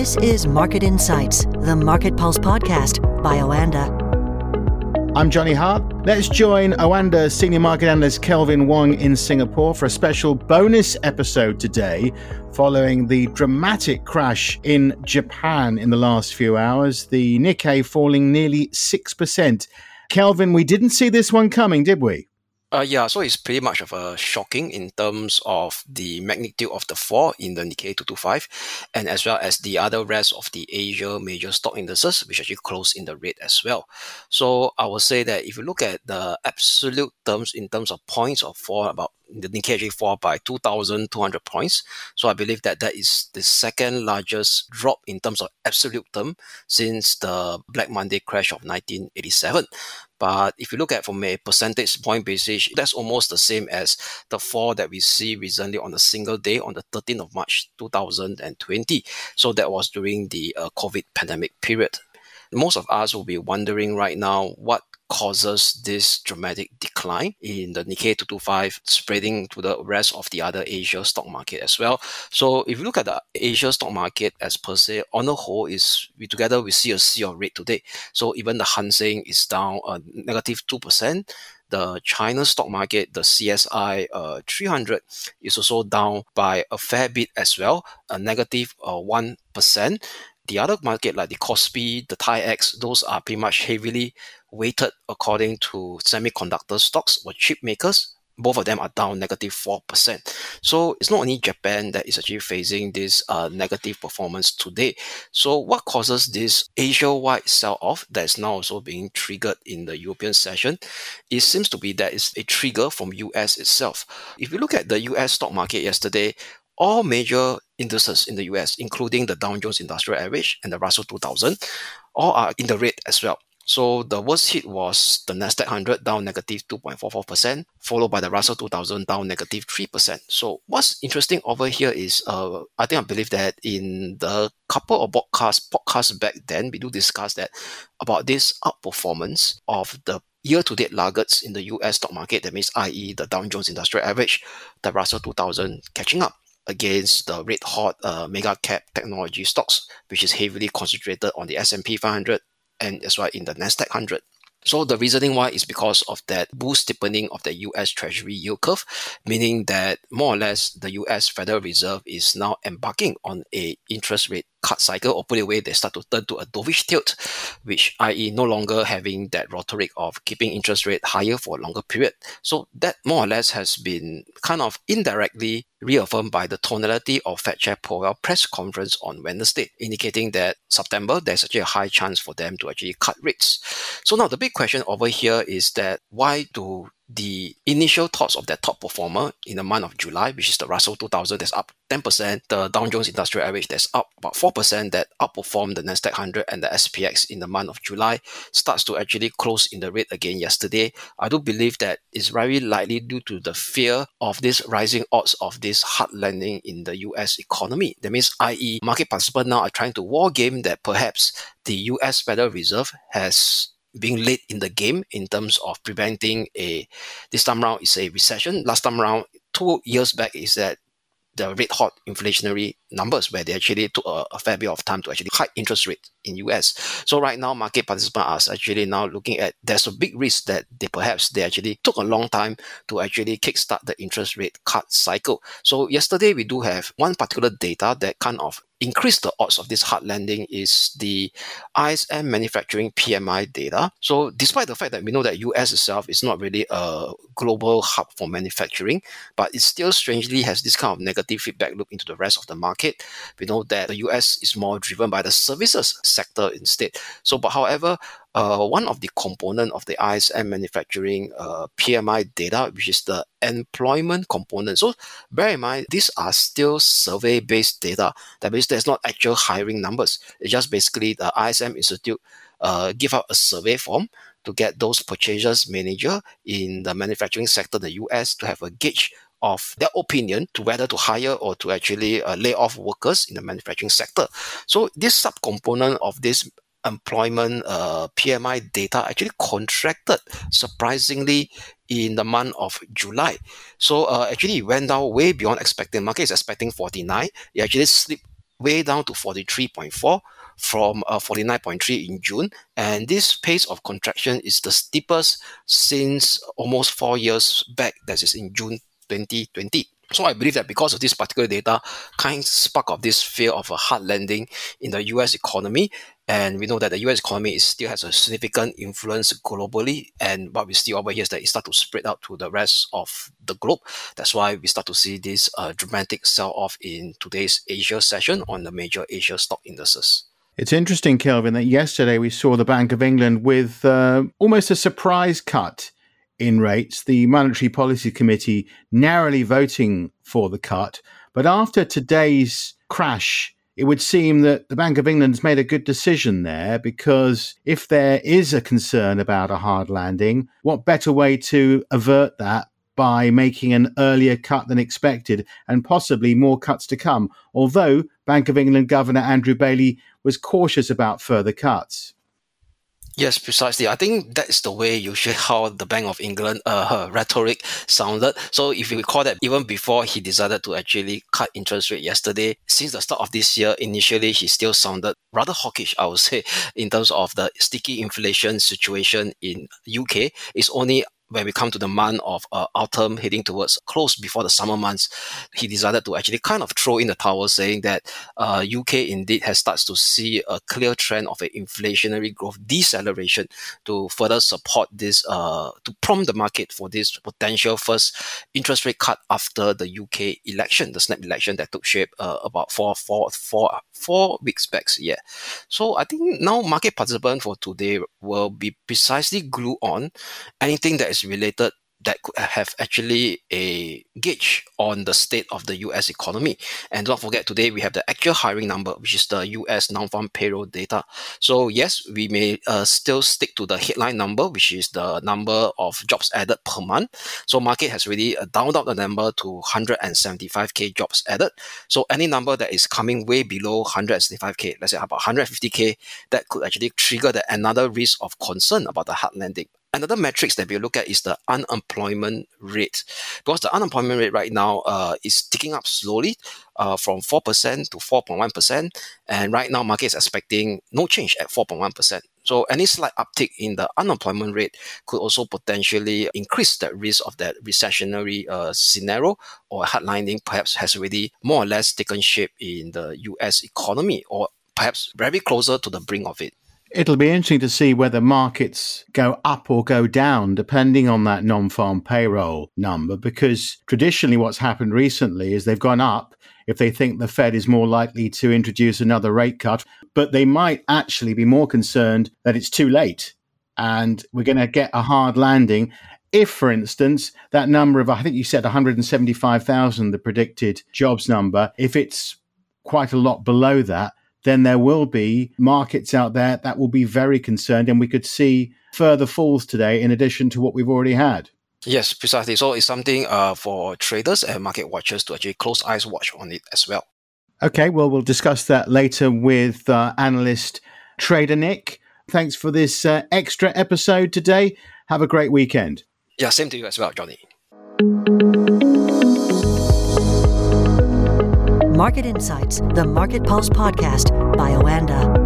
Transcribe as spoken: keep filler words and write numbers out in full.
This is Market Insights, the Market Pulse podcast by Oanda. I'm Johnny Hart. Let's join Oanda Senior Market Analyst Kelvin Wong in Singapore for a special bonus episode today following the dramatic crash in Japan in the last few hours, the Nikkei falling nearly six percent. Kelvin, we didn't see this one coming, did we? Uh, yeah, so it's pretty much of a shocking in terms of the magnitude of the fall in the Nikkei two twenty-five, and as well as the other rest of the Asia major stock indices, which actually closed in the red as well. So I would say that if you look at the absolute terms in terms of points of fall, about the Nikkei actually fall by two thousand two hundred points. So I believe that that is the second largest drop in terms of absolute term since the Black Monday crash of nineteen eighty-seven. But if you look at from a percentage point basis, that's almost the same as the fall that we see recently on a single day on the thirteenth of March two thousand twenty. So that was during the uh, COVID pandemic period. Most of us will be wondering right now what causes this dramatic decline in the Nikkei two twenty-five spreading to the rest of the other Asia stock market as well. So if you look at the Asia stock market as per se, on the whole, is we together we see a sea of red today. So even the Hang Seng is down a negative two percent. The China stock market, the C S I uh, three hundred, is also down by a fair bit as well, a negative uh, one percent. The other market like the Kospi, the Thai X, those are pretty much heavily weighted according to semiconductor stocks or chip makers. Both of them are down negative four percent. So it's not only Japan that is actually facing this uh, negative performance today. So what causes this Asia-wide sell-off that is now also being triggered in the European session? It seems to be that it's a trigger from U S itself. If you look at the U S stock market yesterday, all major indices in the U S, including the Dow Jones Industrial Average and the Russell two thousand, all are in the red as well. So the worst hit was the Nasdaq one hundred down negative two point four four percent, followed by the Russell two thousand down negative three percent. So what's interesting over here is, uh, I think I believe that in the couple of podcasts, podcasts back then, we do discuss that about this outperformance of the year-to-date laggards in the U S stock market. That means, that is the Dow Jones Industrial Average, the Russell two thousand catching up against the red-hot uh, mega-cap technology stocks, which is heavily concentrated on the S and P five hundred and as well in the Nasdaq one hundred. So the reasoning why is because of that bull steepening of the U S Treasury yield curve, meaning that more or less the U S Federal Reserve is now embarking on a interest rate cut cycle, or put it away, they start to turn to a dovish tilt, which that is no longer having that rhetoric of keeping interest rate higher for a longer period. So that more or less has been kind of indirectly reaffirmed by the tonality of Fed Chair Powell press conference on Wednesday, indicating that September, there's actually a high chance for them to actually cut rates. So now the big question over here is that why do the initial thoughts of that top performer in the month of July, which is the Russell two thousand that's up ten percent, the Dow Jones Industrial Average that's up about four percent, that outperformed the Nasdaq one hundred and the S P X in the month of July, starts to actually close in the red again yesterday. I do believe that it's very likely due to the fear of this rising odds of this hard landing in the U S economy. That means, that is market participants now are trying to war game that perhaps the U S Federal Reserve has being late in the game in terms of preventing a, this time around is a recession. Last time around, two years back, is that the red hot inflationary numbers where they actually took a, a fair bit of time to actually hike interest rate in U S. So right now, market participants are actually now looking at, there's a big risk that they perhaps they actually took a long time to actually kickstart the interest rate cut cycle. So yesterday, we do have one particular data that kind of increase the odds of this hard landing is the I S M manufacturing P M I data. So despite the fact that we know that U S itself is not really a global hub for manufacturing, but it still strangely has this kind of negative feedback loop into the rest of the market. We know that the U S is more driven by the services sector instead. So, but however, Uh, one of the component of the I S M manufacturing uh, P M I data, which is the employment component. So bear in mind, these are still survey-based data. That means there's not actual hiring numbers. It's just basically the I S M Institute uh, give out a survey form to get those purchasers manager in the manufacturing sector, the U S, to have a gauge of their opinion to whether to hire or to actually uh, lay off workers in the manufacturing sector. So this subcomponent of this employment uh, P M I data actually contracted surprisingly in the month of July. So uh, actually it went down way beyond expecting. Market is expecting forty-nine. It actually slipped way down to forty-three point four from uh, forty-nine point three in June. And this pace of contraction is the steepest since almost four years back, that is in June twenty twenty. So I believe that because of this particular data, kind of spark of this fear of a hard landing in the U S economy. And we know that the U S economy is, still has a significant influence globally. And what we see over here is that it starts to spread out to the rest of the globe. That's why we start to see this uh, dramatic sell-off in today's Asia session on the major Asia stock indices. It's interesting, Kelvin, that yesterday we saw the Bank of England with uh, almost a surprise cut in rates, the Monetary Policy Committee narrowly voting for the cut. But after today's crash, it would seem that the Bank of England has made a good decision there, because if there is a concern about a hard landing, what better way to avert that by making an earlier cut than expected, and possibly more cuts to come, although Bank of England Governor Andrew Bailey was cautious about further cuts. Yes, precisely. I think that's the way usually how the Bank of England uh, her rhetoric sounded. So if you recall that even before he decided to actually cut interest rate yesterday, since the start of this year, initially he still sounded rather hawkish, I would say, in terms of the sticky inflation situation in U K. It's only when we come to the month of uh, autumn heading towards close before the summer months, he decided to actually kind of throw in the towel, saying that uh, U K indeed has started to see a clear trend of an inflationary growth deceleration to further support this, uh, to prompt the market for this potential first interest rate cut after the U K election, the snap election that took shape uh, about four, four, four, four weeks back. Yeah. So I think now market participants for today will be precisely glued on anything that is related that could have actually a gauge on the state of the U S economy. And don't forget, today we have the actual hiring number, which is the U S non-farm payroll data. So yes, we may uh, still stick to the headline number, which is the number of jobs added per month. So market has really uh, downed out the number to one hundred seventy-five K jobs added. So any number that is coming way below one hundred seventy-five K, let's say about one hundred fifty K, that could actually trigger the another risk of concern about the hard landing. Another metrics that we look at is the unemployment rate, because the unemployment rate right now uh, is ticking up slowly uh, from four percent to four point one percent. And right now, market is expecting no change at four point one percent. So any slight uptick in the unemployment rate could also potentially increase the risk of that recessionary uh, scenario, or hard landing perhaps has already more or less taken shape in the U S economy, or perhaps very closer to the brink of it. It'll be interesting to see whether markets go up or go down depending on that non-farm payroll number, because traditionally what's happened recently is they've gone up if they think the Fed is more likely to introduce another rate cut, but they might actually be more concerned that it's too late and we're going to get a hard landing. If, for instance, that number of, I think you said one hundred seventy-five thousand, the predicted jobs number, if it's quite a lot below that, then there will be markets out there that will be very concerned, and we could see further falls today in addition to what we've already had. Yes, precisely. So it's something uh, for traders and market watchers to actually close eyes watch on it as well. Okay, well, we'll discuss that later with uh, analyst Trader Nick. Thanks for this uh, extra episode today. Have a great weekend. Yeah, same to you as well, Johnny. Market Insights, the Market Pulse podcast by Oanda.